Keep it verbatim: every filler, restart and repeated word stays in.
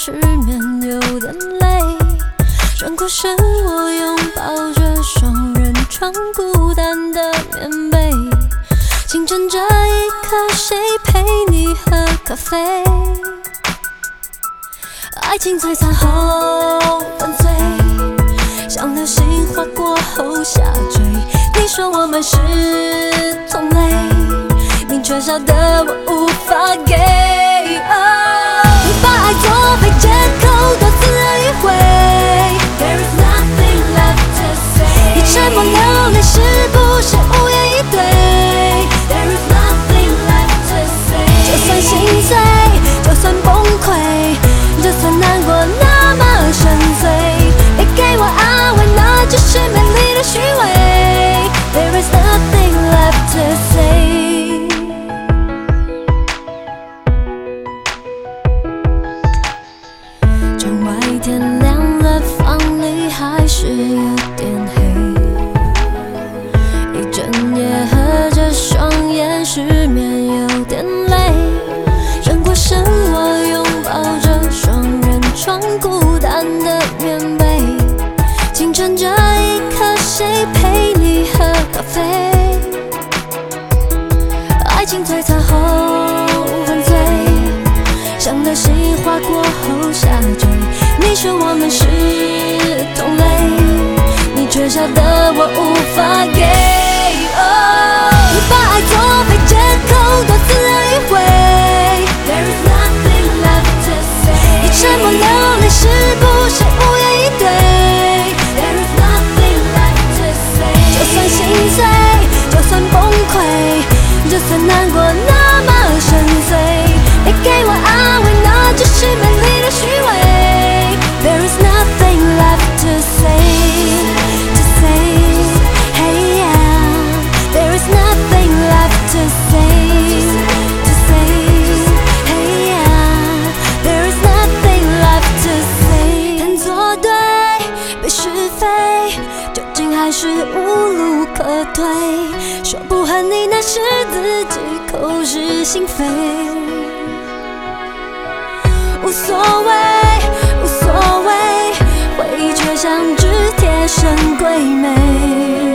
失眠有点累，转过身我拥抱着双人床孤单的棉被，清晨这一刻谁陪你喝咖啡？爱情璀璨后粉碎，像流星划过后下坠。你说我们是同类，你却晓得我无法给。你把爱作废借口，多次的迂回。There is nothing left to say。你沉默流泪是不是无言以对 ？There is nothing left to say。就算心碎，就算崩溃，就算难过那么深邃，别给我安慰，那只是美丽的虚伪。There is nothing left to say。窗外天亮了，房里还是有点黑，一整夜合着双眼，失眠有点累。转过身，我拥抱着双人床，孤单的棉被。清晨这一刻，谁陪你喝咖啡？爱情璀璨后粉碎，像流星划过后下坠。你说我们是同类，你却晓得我无法给。Oh， 你把爱作废借口，多次的迂回。There is nothing left to say。你沉默流泪是不是无言以对 ？There is nothing left to say。就算心碎，就算崩溃，就算难过那么深邃，别给我安慰，那只是美丽的虚伪。There is nothing left to say, to say, hey yeah. There is nothing left to say, to say, hey yeah. There is nothing left to say。天作对，被是非，究竟还是无路可退。说不恨你，那是自己口是心非。无所谓，无所谓，回忆却像只贴身闺蜜。